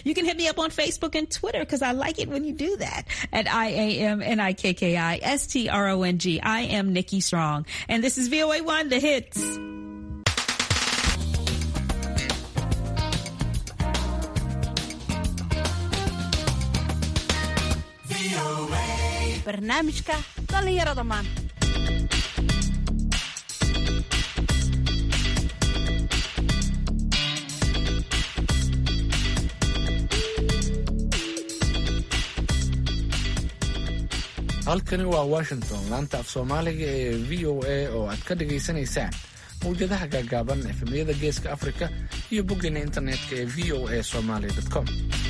You can hit me up on Facebook and Twitter because I like it when you do that. At IAMNIKKISTRONG. I am Nikki Strong. And this is VOA1, The Hits. barnaamijka dhalinyarada maanta. halkani waa Washington, laanta af Soomaaliga ee VOA oo aad ka dhageysanaysaan mawjadaha gaagaaban efemiyada Geeska Afrika iyo boggeena internetka ee voasomali.com.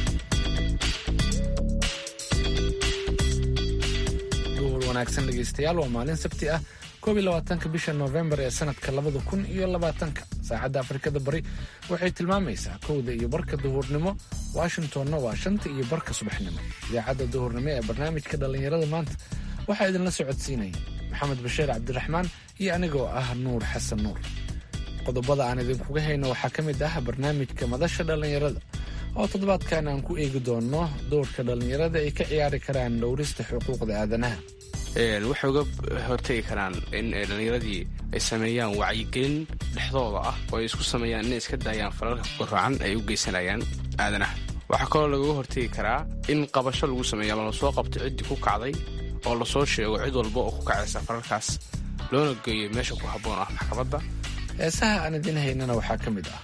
wanaagsan dhegeystayaal, waa maalin sabti ah 21 bisha November ee sanadka 2020. saacadda Afrikada Bari waxay tilmaamaysaa 1:00 duhurnimo, Washingtonna waa 5:00 subaxnimo. idaacadda duhurnimo ee barnaamijka dhalinyarada maanta waxaa idinla socodsiinaya Maxamed Bashiir Cabdiraxmaan iyo anigoo ah Nuur Xasan Nuur. qodobada aan idinkuga hayno waxaa ka mid ah barnaamijka madasha dhalinyarada oo toddobaadkan aan ku eegi doono doorka dhalinyarada ay ka ciyaari karaan dhowrista xuquuqda aadanaha. waxay uga hortegi karaan in dhallinyaradii ay sameeyaan wacyigelin dhexdooda ah oo ay isku sameeyaan inay iska daayaan falalka guracan ay u geysanayaan aadanaha. waxaa kaloo lagaga hortegi karaa in qabasho lagu sameeyo ama lasoo qabto ciddii ku kacday oo lasoo sheego cid walba oo ku kacaysa falalkaas loona geeyo meesha ku habboon ah maxkamadda. heesaha aan idin haynana waxaa ka mid ah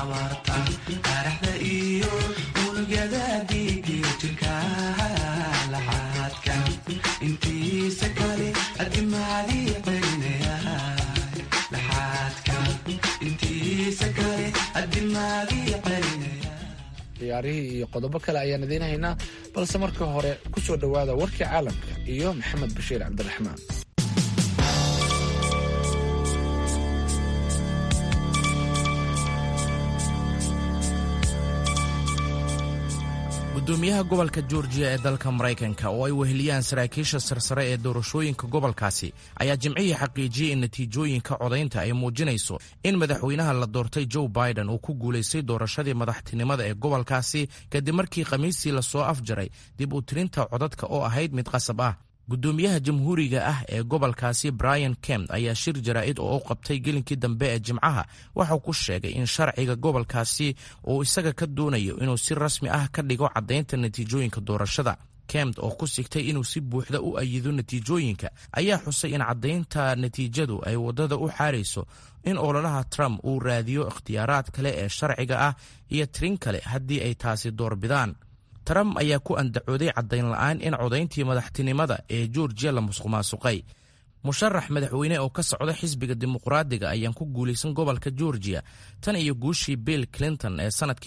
ciyaarihii iyo qodobo kale ayaan idiin haynaa, balse marka hore ku soo dhowaada warkii caalamka iyo Maxamed Bashiir Cabdiraxmaan. gudoomiyaha gobolka Georgia ee dalka Mareykanka oo ay weheliyaan saraakiisha sarsare ee doorashooyinka gobolkaasi ayaa jimcihii xaqiijiyey in natiijooyinka codaynta ay muujinayso in madaxweynaha la doortay Joe Biden uu ku guulaystay doorashadii madaxtinimada ee gobolkaasi kadib markii khamiistii lasoo afjaray dib u tirinta codadka oo ahayd mid qasab ah. gudoomiyaha jamhuuriga ah ee gobolkaasi Brian Kemp ayaa shir jaraa'id oo u qabtay gelinkii dambe ee Jimcaha waxaa ku sheegay in sharciga gobolkaasi uu isaga ka doonayo inuu si rasmi ah ka dhigo caddaynta natiijooyinka doorashada. Kemp oo ku sigtay inuu si buuxda u ayido natiijooyinka ayaa xusay in caddaynta natiijadu ay waddada u xaarayso in ololaha Trump uu raadiyo ikhtiyaaraad kale ee sharciga ah iyo tirin kale haddii ay taasi doorbidaan. Trump ayaa ku andacooday caddayn la'aan in codayntii madaxtinimada ee Georgia la musuqmaasuqay. musharax madaxweyne oo ka socda xisbiga dimuqraadiga ayaan ku guulaysan gobolka Georgia tan iyo guushii Bill Clinton ee sanadkii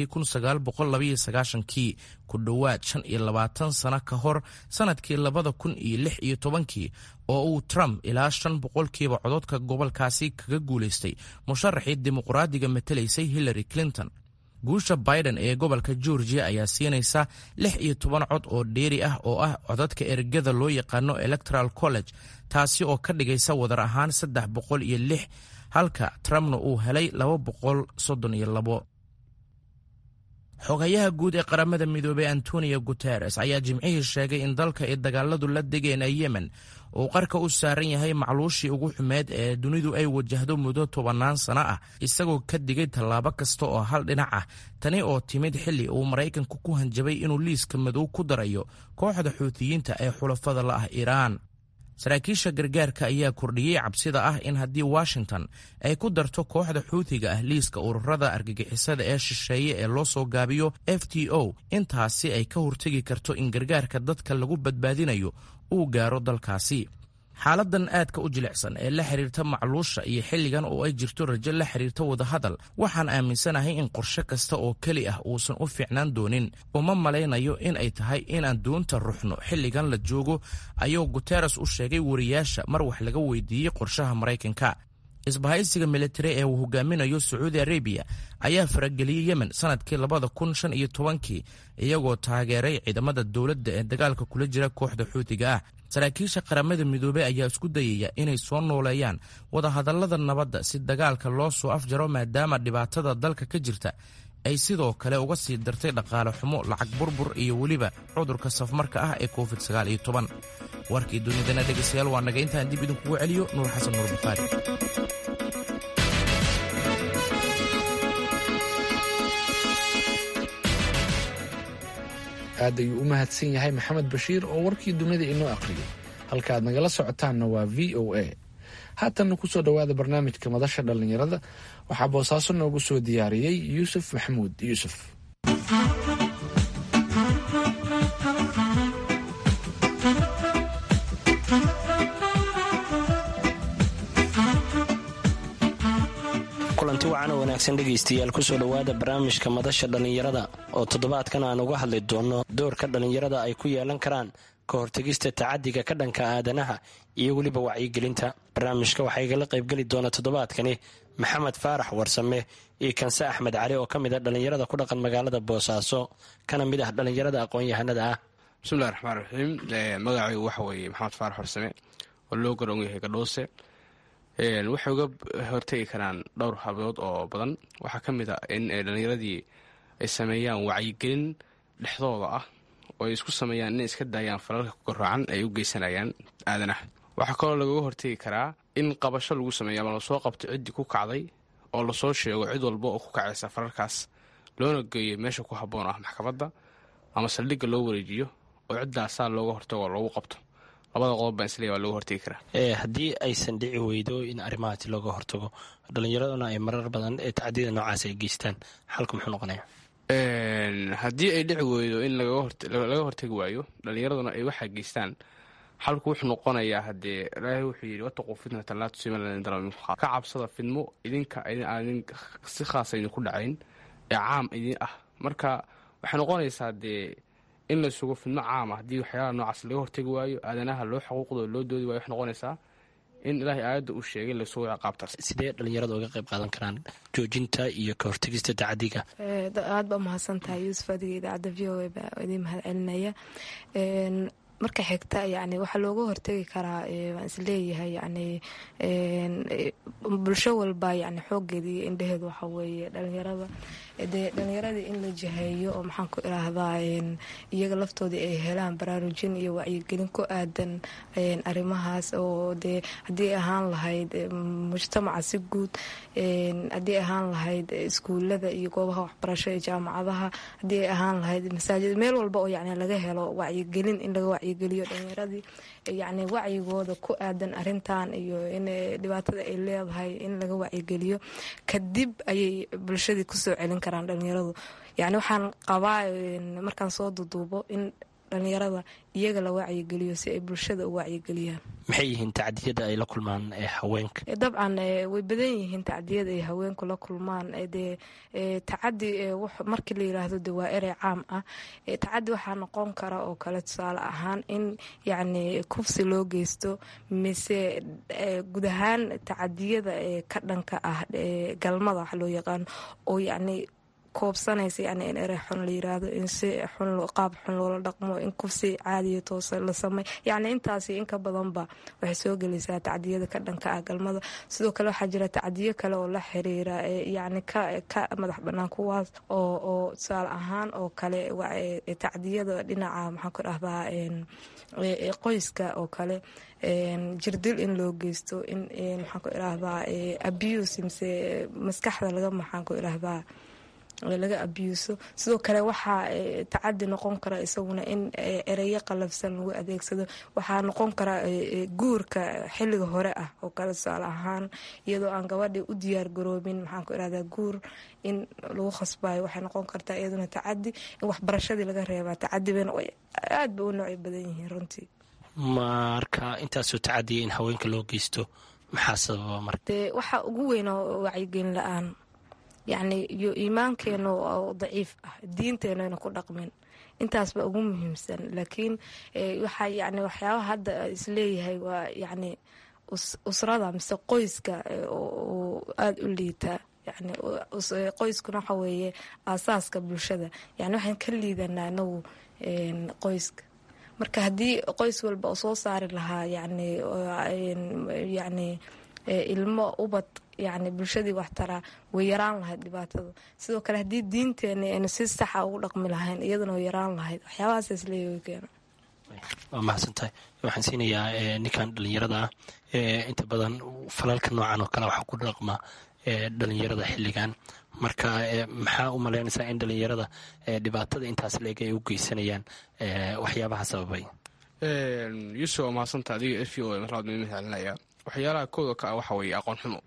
1992 ku dhowaad 25 sano ka hor sanadkii 2016 oo uu Trump ilaa 5% codadka gobolkaasi kaga guulaystay musharaxii dimuqraadiga matalaysay Hillary Clinton. guusha Biden ee gobolka Georgia ayaa siinaysa 16 cod oo dheeri ah oo ah codadka ergada loo yaqaano Electoral College, taasi oo ka dhigaysa wadar ahaan 306 halka Trumpna uu helay 232. xogayaha guud ee qaramada midoobay Antonio Guterres ayaa jimcihii sheegay in dalka ay dagaaladu la degeen ee Yemen uu qarka u saaran yahay macluushii ugu xumeed ee dunidu ay wajahdo muddo 10 sano ah, isagoo ka digay tallaabo kasta oo hal dhinac ah. tani oo timid xilli uu Mareykanku ku hanjabay inuu liiska madow ku darayo kooxda Xuutiyiinta ee xulafada la ah Iiraan. saraakiisha gargaarka ayaa kordhiyey cabsida ah in haddii Washington ay ku darto kooxda Xuutiga ah liiska ururada argagixisada ee shisheeye ee loo soo gaabiyo FTO, intaasi ay ka hortegi karto in gargaarka dadka lagu badbaadinayo uu gaaro dalkaasi. xaaladan aadka u jilicsan ee la xiriirta macluusha iyo xilligan oo ay jirto rajo la xiriirta wadahadal, waxaan aaminsanahay in qorshe kasta oo keli ah uusan u fiicnaan doonin. uma malaynayo in ay tahay inaan doonta ruxno xilligan la joogo, ayuu Guterres u sheegay wariyaasha mar wax laga weydiiyey qorshaha Mareykanka. isbahaysiga militari ee uu hogaaminayo Saudi Arabia ayaa farageliyey Yemen sanadkii 2015 iyagoo taageeray ciidamada dowladda ee dagaalka kula jira kooxda Xuutiga ah. saraakiisha qaramada midoobay ayaa isku dayaya inay soo nooleeyaan wadahadallada nabadda si dagaalka loo soo afjaro, maadaama dhibaatada dalka ka jirta ay sidoo kale uga sii dartay dhaqaale xumo, lacag burbur iyo weliba cudurka safmarka ah ee covid-19. warkii dunidana dhegaystayaal waa naga intaan dib idinkugu celiyo nuur xasan nuur bukhaari. aad ayuu u mahadsan yahay maxamed bashiir oo warkii dunida inoo aqriyay. halka aad nagala socotaanna waa v o a. haatanna ku soo dhowaada barnaamijka madasha dhallinyarada. waxaa boosaaso noogu soo diyaariyey yuusuf maxamuud yuusuf. kulanti wacan oo wanaagsan dhegaystayaal kusoo dhowaada barnaamijka madasha dhallinyarada oo toddobaadkan aan uga hadli doonno doorka dhallinyarada ay ku yeelan karaan ka hortegista tacadiga ka dhanka aadanaha iyo weliba wacyigelinta. barnaamijka waxaa igala qaybgeli doona toddobaadkani maxamed faarax warsame iyo kanse axmed cali oo ka mid a dhallinyarada ku dhaqan magaalada boosaaso kana mid ah dhallinyarada aqoon-yahanada ah. bismillahi raxmaan raxiim. magacaygu waxa weeye maxamed faarax warsame oo loo garoon yahay gadhoose. waxay uga hortegi karaan dhowr habood oo badan. waxaa ka mid a in dhallinyaradii ay sameeyaan wacyigelin dhexdooda ah oo ay isku sameeyaan inay iska daayaan falalka goraacan ay u geysanayaan aadanaha. waxaa kaloo lagaga hortegi karaa in qabasho lagu sameeyo ama lasoo qabto ciddii ku kacday oo lasoo sheego cid walba oo ku kacaysa falalkaas, loona geeyo meesha ku habboon ah maxkamadda ama saldhigga loo wareejiyo oo ciddaasaa looga hortago oo loogu qabto. labada qodob baan isleeyahay waa looga hortegi karaa. haddii aysan dhici weydo in arrimahaasi looga hortago, dhallinyaraduna ay marar badan ee tacdiyada noocaas ay geystaan, xalku muxuu noqonaya? haddii ay dhici weydo in laga hortegi waayo dhallinyaraduna ay waxaa geystaan, xalku wuxuu noqonayaa haddee ilaahay wuxuu yidhi wataquu fitnatan laa tusiibanna ka cabsada fidmo idinka aanin si khaasa idinku dhacayn ee caam idin ah. marka waxay noqonaysaa dee in la sugo fidmo caam ah. haddii waxyaalaha noocaas laga hortegi waayo, aadanaha loo xuquuqdooda loo doodi waayo, waxay noqonaysaa in ilaahay aayadda uu sheegay lasoo ciqaabtaas. sidee dhallinyarada uga qayb qaadan karaan joojinta iyo ka hortegista tacadiga? aad baa umahadsan tahay yuusuf, adiga idaacadda v o a baa idin mahad celinaya. marka xigta yani waxaa looga hortegi karaa waan isleeyahay yani bulsho walba yani xoogeeda iyo indhaheeda waxaa weeye dhalinyarada. dee dhalinyaradii in la jiheeyo oo maxaan ku idhaahdaa iyaga laftoodii ay helaan baraarujin iyo wacyigelin ku aadan arrimahaas oo dee haddii ahaan lahayd mujtamaca si guud, haddii ahaan lahayd iskuulada iyo goobaha waxbarasho ee jaamacadaha, haddii ay ahaan lahayd masaajid, meel walba oo yani laga helo wacyigelin in laga wacyigeliyo dhalinyaradii yani wacyigooda ku aadan arintan iyo in dhibaatada ay leedahay in laga wacyigeliyo. kadib ayay bulshadii kusoo celin karaan dhalinyaradu. yani waxaan qabaa markaan soo duduubo in dhalinyarada iyaga la wacyigeliyo si ay bulshada u wacyigeliyaan. maxay yihiin tacdiyada ay la kulmaan haweenka? dabcan way badan yihiin tacdiyada ay haweenku la kulmaan. dee tacadi markii la yiraahdo de waa erey caam ah. tacadi waxaa noqon kara oo kale tusaale ahaan in yani kufsi loo geysto, mise guud ahaan tacadiyada ka dhanka ah galmada wax loo yaqaano oo yani koobsanaysa yani in erey xun la yiraahdo, in si xun qaab xun loola dhaqmo, in kufsi caadiya toosa la samey, yani intaasi inka badanba waxay soo gelaysaa tacdiyada ka dhanka ah galmada. sidoo kale waxaa jira tacdiyo kale oo la xiriira yani ka madax banaan kuwaas oo tusaale ahaan oo kale tacdiyada dhinaca maxaan ku dhahdaa qoyska oo kale, jirdil in loo geysto, in maxaan ku idhaahdaa abuse mise maskaxda laga maxaan ku idhaahdaa laga abuuso. sidoo kale waxaa tacadi noqon kara isaguna in ereyo qalafsan lagu adeegsado. waxaa noqon kara guurka xilliga hore ah oo kale, tusaale ahaan iyadoo aan gabadhii u diyaar garoobin maxaan ku irahdaa guur in lagu khasbayo, waxay noqon kartaa iyaduna tacadi. in waxbarashadii laga reebaa tacadi bayna aad ba u noocyo badan yihiin runtii. marka intaasoo tacadiya in haweenka loo geysto maxaa sababa marka? dee waxaa ugu weyn oo wacyigelin la-aan, yani iyo iimaankeena oo daciif ah, diinteenana ku dhaqmin, intaasba ugu muhiimsan. laakiin waxaa yani waxyaabaha hadda isleeyahay waa yani usrada mise qoyska oo aada u liitaa. yani qoyskuna waxa weeye aasaaska bulshada, yani waxaan ka liidanaa inagu qoyska. marka haddii qoys walba oo soo saari lahaa yani ilmo ubad yacni bulshadii wax taraa way yaraan lahayd dhibaatada. sidoo kale haddii diinteena aynu si saxa ugu dhaqmi lahayn iyadana way yaraan lahayd. waxyaabahaas isleeyahay keena. waa mahadsantahay. waxaan siinayaa ninkan dhalinyarada ah inta badan falalka noocan oo kale waxaa ku dhaqma dhalinyarada xilligan, marka maxaa u malaynaysaa in dhalinyarada dhibaatada intaas leeg ay u geysanayaan waxyaabaha sababay? yuusuf waa mahadsanta adiga f o maraadmimahcelinaya. waxyaalaha kooda ka ah waxa weeye aqoon xumo.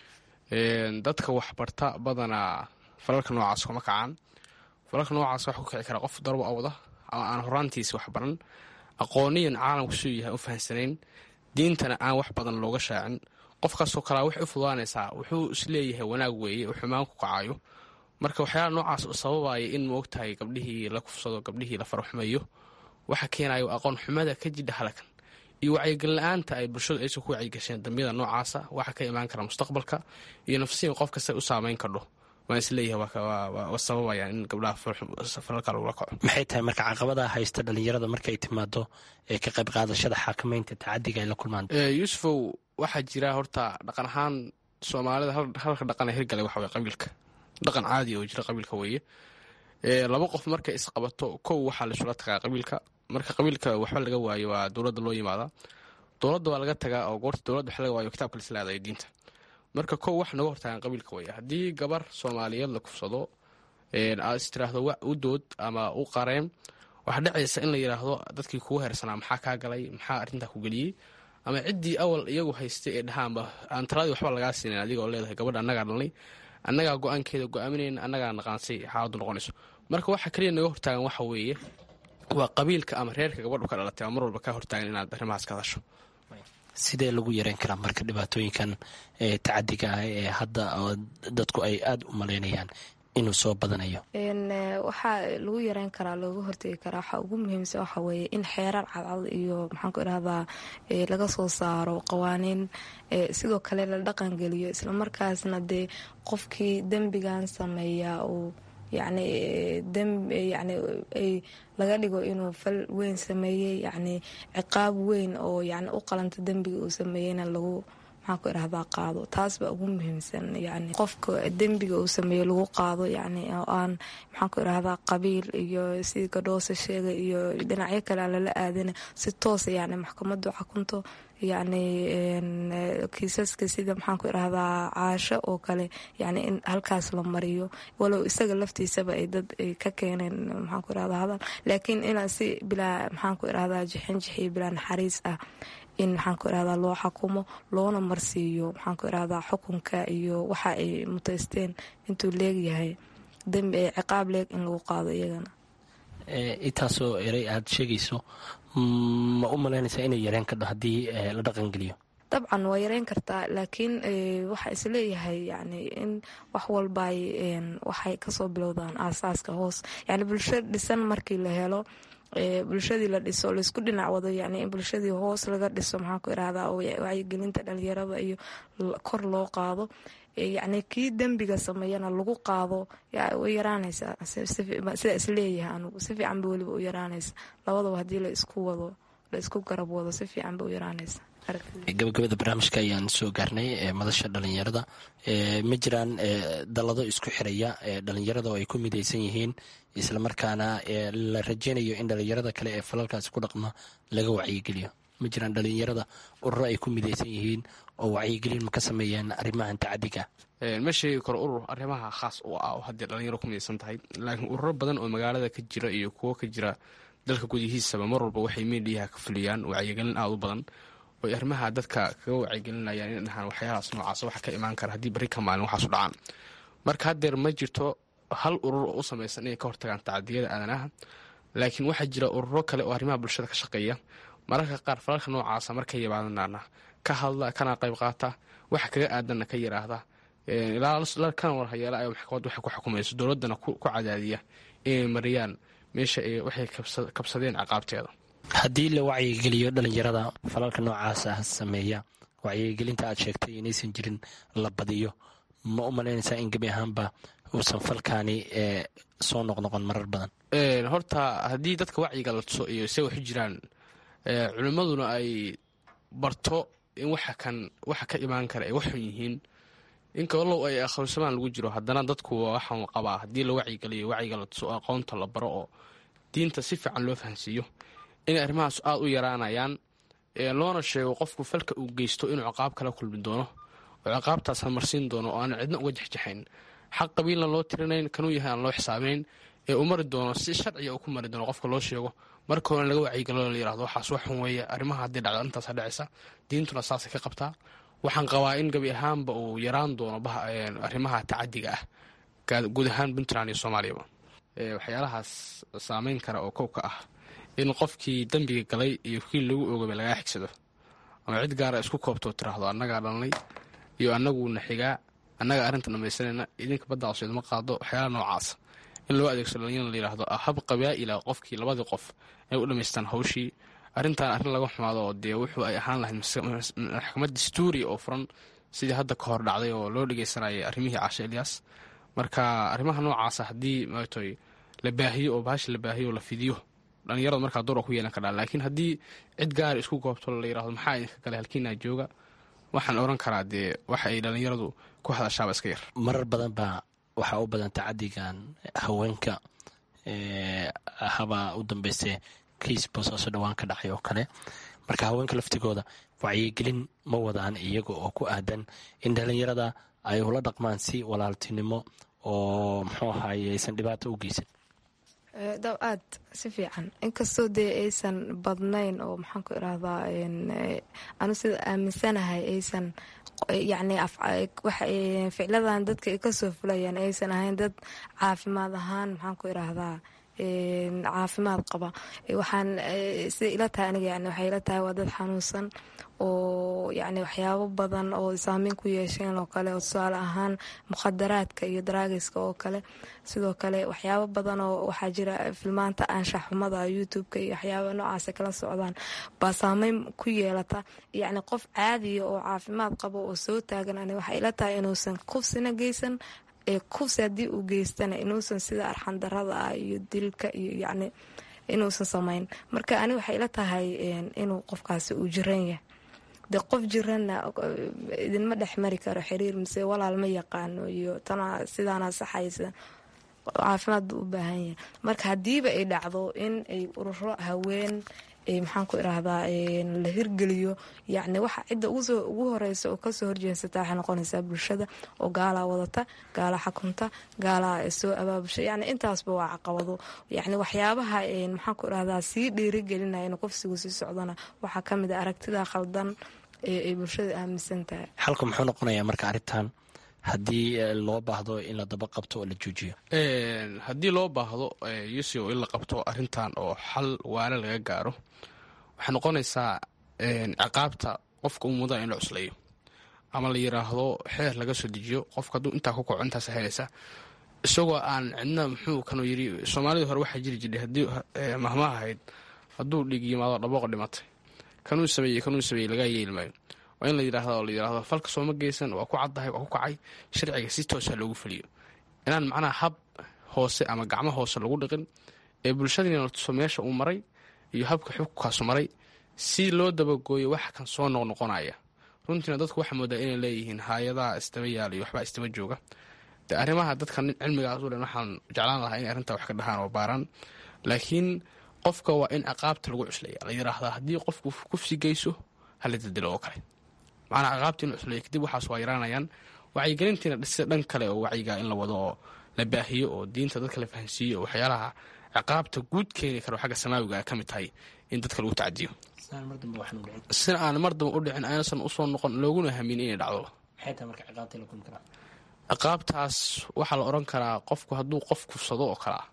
dadka waxbarta badanaa falalka noocaas kuma kacaan. falalka noocaas waxa ku kici karaa qof darbo awda ama aan horaantiisa waxbaran, aqooniyan caalamku suu yahay u fahansanayn, diintana aan wax badan looga shaacin. qofkaasoo kalea waxay u fudaanaysaa wuxuu isleeyahay wanaag weeye u xumaan ku kacayo. marka waxyaala noocaas u sababaya in maogtahay gabdhihii la kufsado, gabdhihii la faraxumeeyo. waxa keenayo aqoon xumada ka jidha halakan iyo wacyigelin la-aanta ay bulshadu aysan ku wacyigasheen dambiyada noocaasa waxa ka imaan kara mustaqbalka iyo nafsiyan qof kasta u saameyn kardho. waan isleeyahay waa sababaya in gabdhaha falalka lagula kaco. maxay tahay marka caqabadaha haysta dhalinyarada markay timaado ee ka qayb qaadashada xaakamaynta tacadiga ay la kulmaan? yuusufow waxaa jira horta dhaqan ahaan soomaalida halka dhaqana hirgalay waxa weye qabiilka. dhaqan caadi oo jira qabiilka weeye. laba qof markay isqabato kow waxaa laisula tagaa qabiilka. marka qabiilka waxba laga waayo waa dowladda loo yimaadaa. dowladda waa laga tagaa oo goorta dowladda wax laga waayo kitaabka lislaada ee diinta. marka kow wax naga hortaagan qabiilka weeye. haddii gabar soomaaliyeed la kufsado aad istiraahdo u dood ama u qareen, waxaa dhacaysa in la yidhaahdo dadkii kugu heersanaa maxaa kaa galay, maxaa arrintaa ku geliyey, ama ciddii awal iyagu haystay ee dhahaanba aan taladii waxba lagaa siinayn adiga oo leedahay gabadha annagaa dhalnay, annagaa go-aankeeda go-aaminayna, annagaa naqaansay xaaladu noqonayso. marka waxa kaliya naga hortaagan waxa weeye waa qabiilka ama reerka gabadhu ka dhalatay oo mar walba kaa hortaagan inaad arrimahaas ka hadasho. sidee lagu yareyn karaa marka dhibaatooyinkan tacadiga ah ee hadda dadku ay aada u malaynayaan inuu soo badanayo? waxaa lagu yareyn karaa, looga hortegi karaa. waxaa ugu muhiimsan waxa weeye in xeerar cadcad iyo maxaan ku idhahdaa laga soo saaro qawaaniin, sidoo kale la dhaqangeliyo, islamarkaasna dee qofkii dembigan sameeya uu yacni ay laga dhigo inuu fal weyn sameeyey, yacni ciqaab weyn oo yacni u qalanta dembiga uu sameeyeyna lagu maxaan ku idhahdaa qaado. taas baa ugu muhiimsan. yacni qofka dembiga uu sameeyo lagu qaado, yacni oo aan maxaan ku idhahdaa qabiil iyo sidii gadhoose sheegay iyo dhinacyo kale aan lala aadina, si toosa yacni maxkamaddu xakunto. yacni kiisaska sida maxaan ku idhahdaa caasho oo kale, yacni in halkaas la mariyo, walow isaga laftiisaba ay dad ay ka keeneen maxaan ku idhahdaa hadal, laakiin inaa si bilaa maxaan ku idhahdaa jixinjixiyo bilaa naxariis ah in maxaan ku idhahdaa loo xakumo, loona marsiiyo maxaan ku idhahdaa xukunka iyo waxa ay mutaysteen intuu leegyahay dembi ciqaab leeg in lagu qaado iyagana. intaasoo erey aada sheegayso ma u malaynaysaa inay yareen kadho haddii la dhaqangeliyo? dabcan waa yareyn kartaa, laakiin waxaa isleeyahay yani in wax walba waxay kasoo bilowdaan aasaaska hoos. yani bulsho dhisan markii la helo, bulshadii la dhiso, laisku dhinac wado, yani in bulshadii hoos laga dhiso maxaan ku idhahdaa wacyigelinta dhalinyarada iyo kor loo qaado, yani kii dembiga sameeyana lagu qaado, way yaraanaysaa. sida isleeyahay anugu si fiican ba weliba u yaraanaysa. labadaba haddii la isku wado, la isku garab wado, si fiican ba u yaraanaysa. gabagabada barnaamijka ayaan soo gaarnay madasha dhalinyarada. ma jiraan dallado isku xiraya dhalinyarada oo ay ku midaysan yihiin, islamarkaana la rajeynayo in dhalinyarada kale ee falalkaasi ku dhaqma laga wacyigeliyo? ma jiraan dhalinyarada ururo ay ku midaysan yihiin oo wacyigelin ma ka sameeyaan arrimahan tacadiga? ma sheegi karo urur arrimaha khaas u ah oo haddii dhalinyaro ku midaysan tahay, laakiin ururo badan oo magaalada ka jira iyo kuwo ka jira dalka gudihiisaba mar walba waxay miidhiyaha ka fuliyaan wacyigelin aada u badan oy arrimaha dadka kaga wacyigelinayaan in dhahaan waxyaalahaas noocaas waxa ka imaan kara haddii barri ka maalin waxaasu dhacaan. marka haddeer ma jirto hal urur oo u samaysan inay ka hortagaan tacadiyada aadanaha, laakiin waxaa jira ururo kale oo arrimaha bulshada ka shaqeeya. mararka qaar falalka noocaasa markay yimaadanaana ka hadla, kana qayb qaata, waxa kaga aadanna ka yiraahda, ilaa kana warhayeela ay maxkamad waxay ku xukumayso, dowladdana ku cadaadiya inay mariyaan meesha waxay kabsadeen ciqaabteeda. haddii la wacyigeliyo dhalinyarada falalka noocaas ah sameeya, wacyigelinta aad sheegtay inaysan jirin la badiyo, ma u malaynaysaa in gebi ahaanba uusan falkaani soo noqnoqon marar badan? horta haddii dadka wacyiga la tuso iyo se waxu jiraan, culimmaduna ay barto in waxa ka imaan kara ay waxun yihiin inkalow ay aqoonsamaan lagu jiro haddana dadku waxaan qabaa haddii la wacyigeliyo wacyiga aqoonta la baro oo diinta si fiican loo fahansiiyo inay arrimahaas aad u yaraanayaan loona sheego qofku falka uu geysto inuu ciqaab kala kulmi doono oo ciqaabtaas marsiin doono oo aan cidna uga jexjaxayn xaq qabiilna loo tirinayn kanuu yahay aan loo xisaabayn ee u mari doono si sharciga uu ku mari doono qofka loo sheego marka hore laga wacyigelo la yirahdo waxaas waxun weeye arrimaha haddii dhacdo intaasa dhacaysa diintuna saasay ka qabtaa waxaan qabaa in gabi ahaanba uu yaraan doono arrimaha tacadiga ah guud ahaan puntland iyo soomaaliyaba waxyaalahaas saameyn kara oo kow ka ah in qofkii dembiga galay iyo kii lagu oogaba lagaa xigsado ama cid gaara isku koobtoo tiraahdo annagaa dhalnay iyo annaguuna xigaa annaga arrinta dhamaysanayna idinka badda cusub idma qaado waxyaalaha noocaasa in loo adeegsado in la yidhaahdo hab qabaa'ila qofkii labadii qof ay u dhammaystaan hawshii arrintan arrin laga xumaado oo dee wuxuu ay ahaan lahayd maxkamad dastuuri oo furan sidii hadda ka hor dhacday oo loo dhegeysanayay arrimihii caashe ilyaas marka arrimaha noocaasa haddii maatoy la baahiyo oo bahasha la baahiyo oo la fidiyo dhallinyarada markaa door ku yeelan karaa laakiin haddii cid gaara isku goobto la yirahdo maxaa idinka galay halkiinaa jooga waxaan oran karaa dee waxa ay dhallinyaradu ku hadashaaba iska yar marar badan baa waxaa u badan tacadigan haweenka habaa u dambeystay kiis boosaaso dhowaan ka dhacay oo kale marka haweenka laftigooda wacyigelin ma wadaan iyaga oo ku aadan in dhallinyarada ay ula dhaqmaan si walaaltinimo oo muxuu ahaye aysan dhibaato u geysan daw aad si fiican inkastoo dee aysan badnayn oo maxaan ku irahdaa anu sida aaminsanahay aysan yacni ficladan dadka ay kasoo fulayaan aysan ahayn dad caafimaad ahaan maxaan ku irahdaa caafimaad qaba waxaan sida ila tahay aniga yani waxay ila tahay waa dad xanuunsan oo yacni waxyaabo badan oo saameyn ku yeesheen oo kale oo tusaale ahaan mukhadaraadka iyo daraagiska oo kale sidoo kale waxyaabo badan oo waxaa jira filmaanta anshax xumada youtube-ka iyo waxyaaba noocaasa kala socdaan baa saameyn ku yeelata yacni qof caadiya oo caafimaad qabo oo soo taagan ani waxay ila tahay inuusan kufsina geysan kufsi haddii uu geystana inuusan sida arxandarada ah iyo dilka iyo yacni inuusan samayn marka ani waxay ila tahay inuu qofkaasi uu jiran yahay de qof jiranna idinma dhex mari karo xiriir mise walaal ma yaqaano iyo tana sidaana saxaysa caafimaad buu u baahan yahay marka haddiiba ay dhacdo in ay ururo haween maxaan ku irahdaa la hirgeliyo yacni waxa cidda ugu horeysa oo kasoo horjeensata waxay noqonaysaa bulshada oo gaalaa wadata gaalaa xakunta gaalaa soo abaabusha yacni intaasba waa caqabado yacni waxyaabaha maxaan ku irahdaa sii dhiirigelinaya in qofsigu sii socdana waxaa ka mid a aragtida khaldan ay bulshada aaminsan tahay xalku muxuu noqonayaa marka arrintan haddii loo baahdo in la daba qabto oo la joojiyo haddii loo baahdo yusio in la qabto arrintan oo xal waale laga gaaro waxay noqonaysaa ciqaabta qofka u mudan in la cuslayo ama la yiraahdo xeer laga soo dejiyo qofka hadduu intaa ku kaco intaas helaysa isagoo aan cidna muxuu kanuu yiri soomaalida hore waxaa jiri jiray haddii mahma ahayd hadduu dhig yimaado dhabooqa dhimatay kanuu sameeyey lagaa yeeli maayo waa in la yidhaahdo falka sooma geysan waa ku caddahay waa ku kacay sharciga si toosa loogu fuliyo inaan macnaha hab hoose ama gacmo hoose lagu dhiqin ee bulshadiina la tuso meesha uu maray iyo habka xukunkaasu maray si loo dabagooyo waxa kan soo noqnoqonaya runtiina dadku waxaa moodaa inay leeyihiin hay-adaha istaba yaala iyo waxbaa istaba jooga de arrimaha dadkan cilmigaas u dhan waxaan jeclaan lahaa inay arrintaa wax ka dhahaan oo baaraan laakiin qofka waa in ciqaabta lagu cuslaya la yiraahdaa haddii qofku kufsi geyso hala dildilo oo kale macnaa ciqaabta in cuslaya kadib waxaas waa yaraanayaan wacyigelintiina dhisa dhan kale oo wacyiga in la wado oo la baahiyo oo diinta dadka la fahansiiyo oo waxyaalaha ciqaabta guud keeni karo xagga samaawiga ka mid tahay in dadka lagu tacadiyo sina aan mar damba u dhicin aynasan usoo noqon looguna hamin inay dhacdo ciqaabtaas waxaa la oran karaa qofku hadduu qof kufsado oo kalea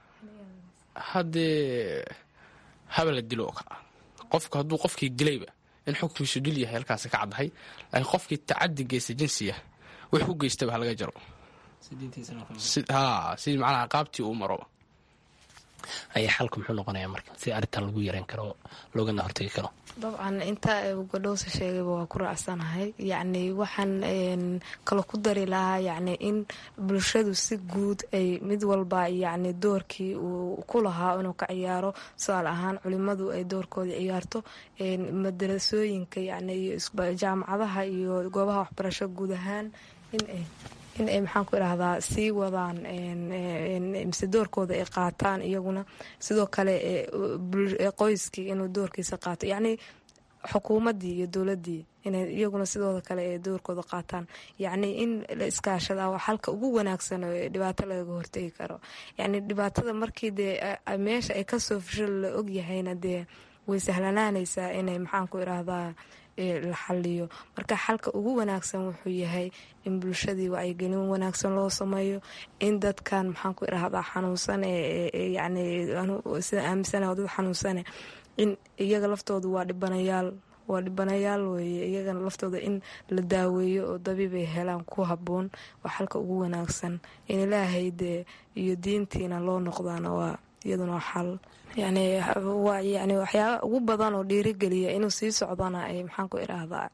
haddee haba la dilo oo kalea qofku hadduu qofkii dilayba in xukunkiisu dil yahay halkaasi ka caddahay laakiin qofkii tacadi geysta jinsiya wix u geystaba halaga jaro sidii macnaha ciqaabtii uu maro ayaa xalku muxuu noqonaya marka si arrintan lagu yareyn karo loogana hortegi karo? dabcan intaa gadhowsa sheegayba waa ku raacsanahay. yacni waxaan kale ku dari lahaa yacni in bulshadu si guud ay mid walba yacni doorkii uu ku lahaa inuu ka ciyaaro. tusaale ahaan culimadu ay doorkooda ciyaarto, madarasooyinka yacni iyo jaamacadaha iyo goobaha waxbarasho guud ahaan in ay maxaan ku idhahdaa sii wadaan mise doorkooda ay qaataan iyaguna. sidoo kale qoyskii inuu doorkiisa qaato, yacni xukuumaddii iyo dowladdii inay iyaguna sidooda kale ay doorkooda qaataan. yacni in la iskaashadaa waa xalka ugu wanaagsan oo dhibaato lagaga hortegi karo. yacni dhibaatada markii dee meesha ay kasoo fusho la ogyahayna dee way sahlanaanaysaa inay maxaan ku idhaahdaa la xaliyo. marka xalka ugu wanaagsan wuxuu yahay in bulshadii wacyigelin wanaagsan loo sameeyo, in dadkan maxaan ku idhahdaa xanuunsan yani sida aaminsana dad xanuunsane in iyaga laftooda waa dhibanayaal weye, iyagana laftooda in la daaweeyo oo dabiib ay helaan ku haboon waa xalka ugu wanaagsan. in ilaahay dee iyo diintiina loo noqdaana waa iyaduna xal. yani waxyaaba ugu badan oo dhiirigeliya inuu sii socdana ay maxaan ku idhaahdaa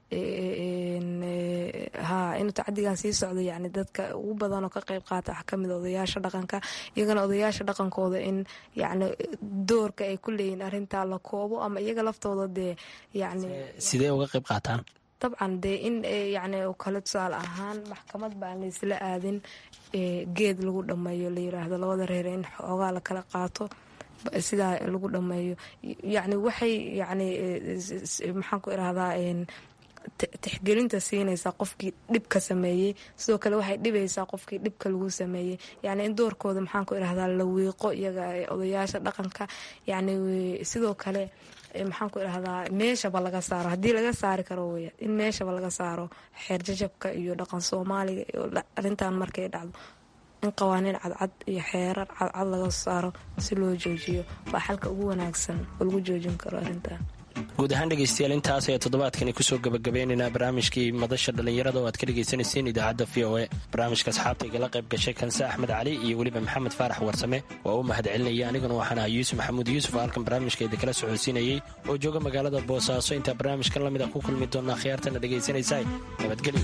inuu tacadigan sii socdo. yani dadka ugu badan oo ka qayb qaata waxaa kamid odayaasha dhaqanka. iyagana odayaasha dhaqankooda in yani doorka ay ku leeyihin arrintaa la koobo, ama iyaga laftooda dee yani sidee uga qayb qaataan? dabcan dee in yani kale tusaale ahaan maxkamad baan laysla aadin, geed lagu dhammeeyo la yiraahdo labada reer in xoogaa la kala qaato sidaa lagu dhammeeyo. yani waxay yani maxaan ku idhahdaa tixgelinta siinaysaa qofkii dhibka sameeyey, sidoo kale waxay dhibaysaa qofkii dhibka lagu sameeyey. yani in doorkooda maxaan ku idhahdaa la wiiqo iyaga odayaasha dhaqanka. yani sidoo kale maxaan ku idhahdaa meeshaba laga saaro, haddii laga saari karo weya in meeshaba laga saaro xeer jajabka iyo dhaqan soomaaliga iyo arrintan markay dhacdo in qawaaniin cadcad iyo xeerar cadcad laga saaro si loo joojiyo. waa xalka ugu wanaagsan oo lagu joojin karo arrintan. guud ahaan dhegaystayaal intaas ayaa toddobaadkani kusoo gabagabeynaynaa barnaamijkii madasha dhallinyarada oo aad ka dhagaysanayseen idaacadda v o a. barnaamijka asxaabta igala qayb gashay kanse axmed cali iyo weliba maxamed faarax warsame waa u mahad celinaya. aniguna waxaan ahaa yuusuf maxamuud yuusuf oo halkan barnaamijkeeda kala socodsiinayey oo jooga magaalada boosaaso. intaa barnaamijkan lamid a ku kulmi doonaa khiyaartana dhegaysanaysaa nabadgelyo.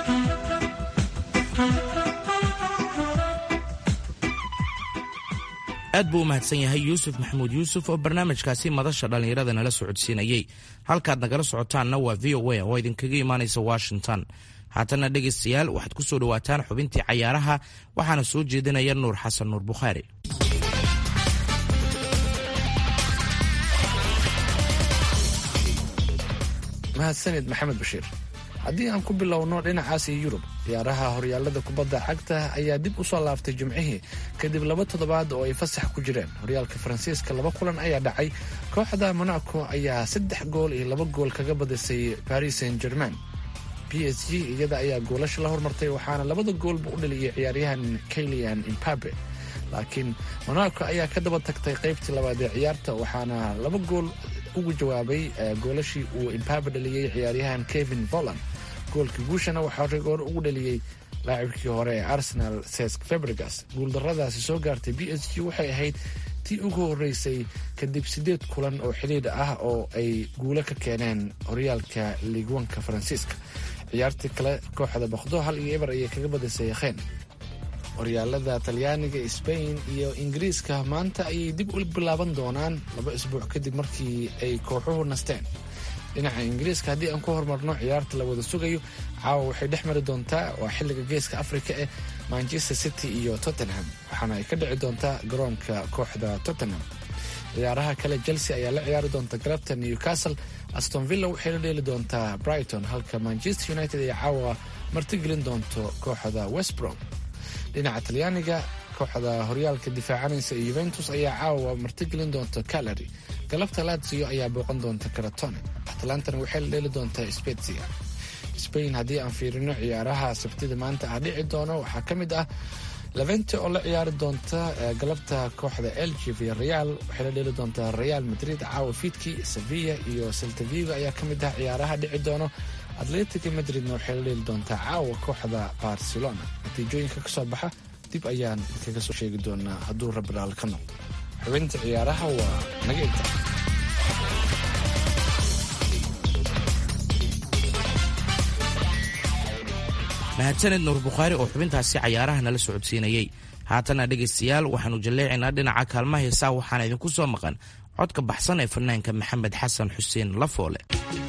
aad buu u mahadsan yahay yuusuf maxamuud yuusuf oo barnaamijkaasi madasha dhallinyarada nala socodsiinayey. halkaad nagala socotaanna waa v o a oo idinkaga imaanaysa washington. haatanna dhegaystayaal waxaad ku soo dhowaataan xubintii cayaaraha waxaana soo jeedinaya nuur xasan nuur bukhaari. mahadsanid maxamed bashiir. haddii aan ku bilowno dhinacaas iyo yurub, ciyaaraha horyaalada kubadda cagta ayaa dib u soo laaftay jimcihii kadib 2 toddobaad oo ay fasax ku jireen. horyaalka faransiiska 2 kulan ayaa dhacay. kooxda monaco ayaa 3 gool iyo 2 gool kaga badisay paris saint germain. p s g iyada ayaa goolasha la hormartay, waxaana 2 goolba u dhaliyay ciyaaryahan Kylian Mbappe. laakiin monaco ayaa ka daba tagtay qaybtii labaad ee ciyaarta, waxaana 2 gool ugu jawaabay goolashii uu Mbappe dhaliyay ciyaaryahan Kevin Volland. goolkii guushana waxaa rigoor ugu dhaliyey laacibkii hore ee Arsenal Cesc Fabregas. guuldarradaasi soo gaartay b s g waxay ahayd tii ugu horeysay kadib 8 kulan oo xidhiidh ah oo ay guulo ka keeneen horyaalka Ligue 1ka Faransiiska. ciyaartii kale kooxda Boqdo 1-0 ayay kaga badisay Khen. horyaalada Talyaaniga, Spain iyo Ingiriiska maanta ayay dib u bilaaban doonaan 2 isbuuc kadib markii ay kooxuhu nasteen. dhinaca Ingiriiska haddii aan ku hormarno, ciyaarta la wada sugayo caawa waxay dhex mari doontaa waa xilliga geeska Afrika ee Manchester City iyo Tottenham, waxaana ay ka dhici doontaa garoonka kooxda Tottenham. ciyaaraha kale Chelsea ayaa la ciyaari doonta galabta Newcastle. Aston Villa waxay la dheeli doontaa Brighton, halka Manchester United ay caawa martigelin doonto kooxda West Brom. dhinaca Talyaaniga, kooxda horyaalka difaacanaysa ee Juventus ayaa caawa martigelin doonta Cagliari. galabta Lazio ayaa booqan doonta Crotone. Atalantana waxay la dheeli doontaa Spezia. Spain haddii aan fiirino ciyaaraha sabtida maanta dhici doono waxaa ka mid ah Levante oo la ciyaari doonta galabta kooxda Elche. Villarreal waxay la dheeli doontaa Real Madrid caawa fiidkii. Sevilla iyo Celta Vigo ayaa ka mid ah ciyaaraha dhici doono. Atletico Madridna waxay la dheeli doontaa caawa kooxda Barcelona. natiijooyinka ka soo baxa dib ayaan kaga soo sheegi doonaa hadduu rabiraal ka noqdo. xubinta ciyaaraha waa naga inta. mahadsaned nuur bukhaari oo xubintaasi cayaaraha nala socodsiinayey. haatana dhegaystayaal waxaanu jalleecaynaa dhinaca kaalmaha heesaa waxaana idinku soo maqan codka baxsan ee fanaanka maxamed xasan xuseen lafoole.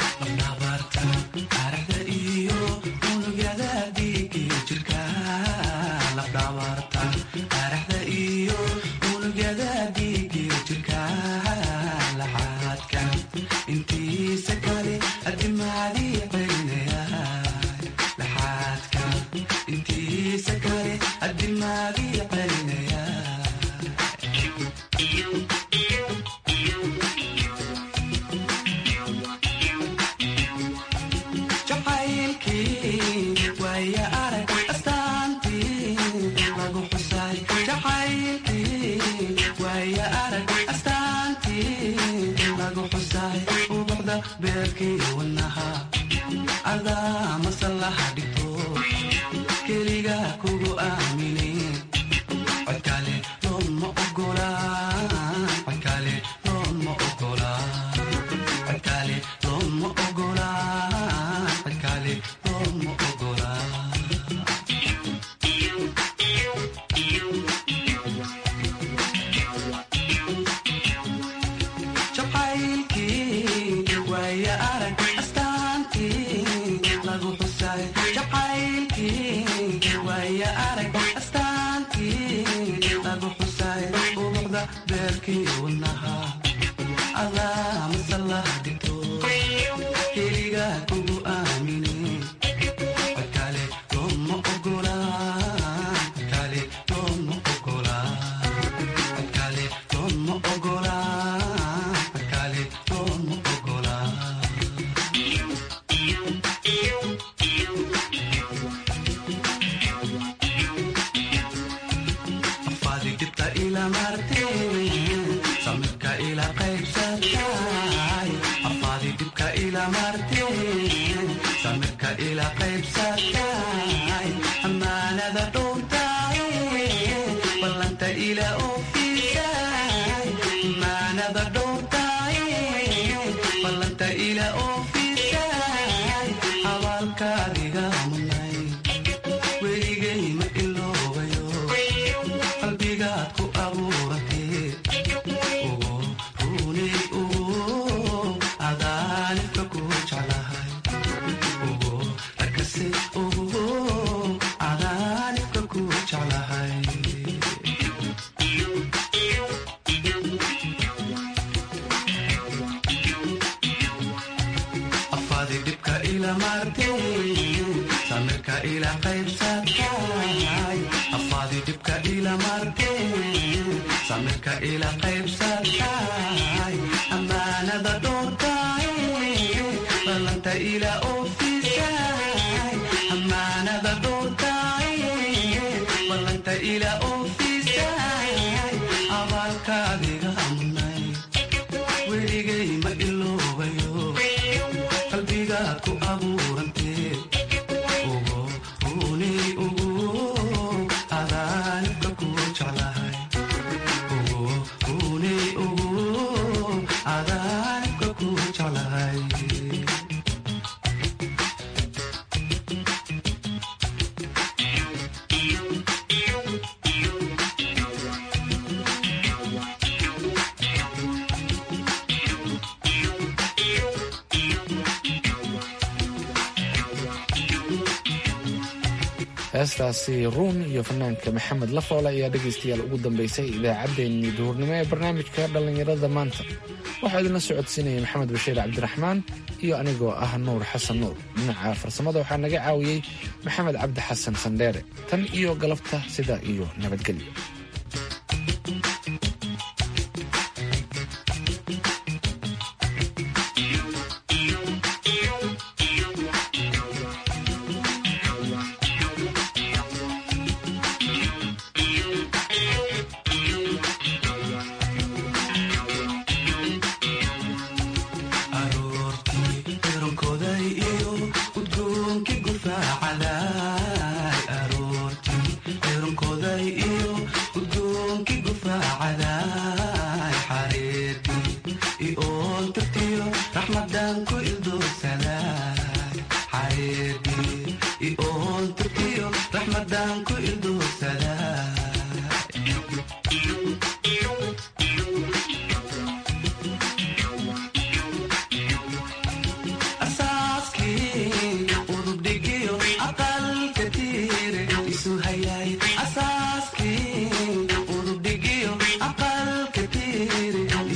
heestaasi ruun iyo fanaanka maxamed lafoole ayaa dhegaystayaal ugu dambaysay idaacaddeenii duhurnimo ee barnaamijka dhallinyarada maanta. waxaa idinla socodsiinaya maxamed bashiir cabdiraxmaan iyo anigoo ah nuur xasan nuur. dhinaca farsamada waxaa naga caawiyey maxamed cabdi xasan sandheere. tan iyo galabta sidaa iyo nabadgelyo. raxmadan ku ildoorsadaa xareedii ioonturkiyo raxmadan ku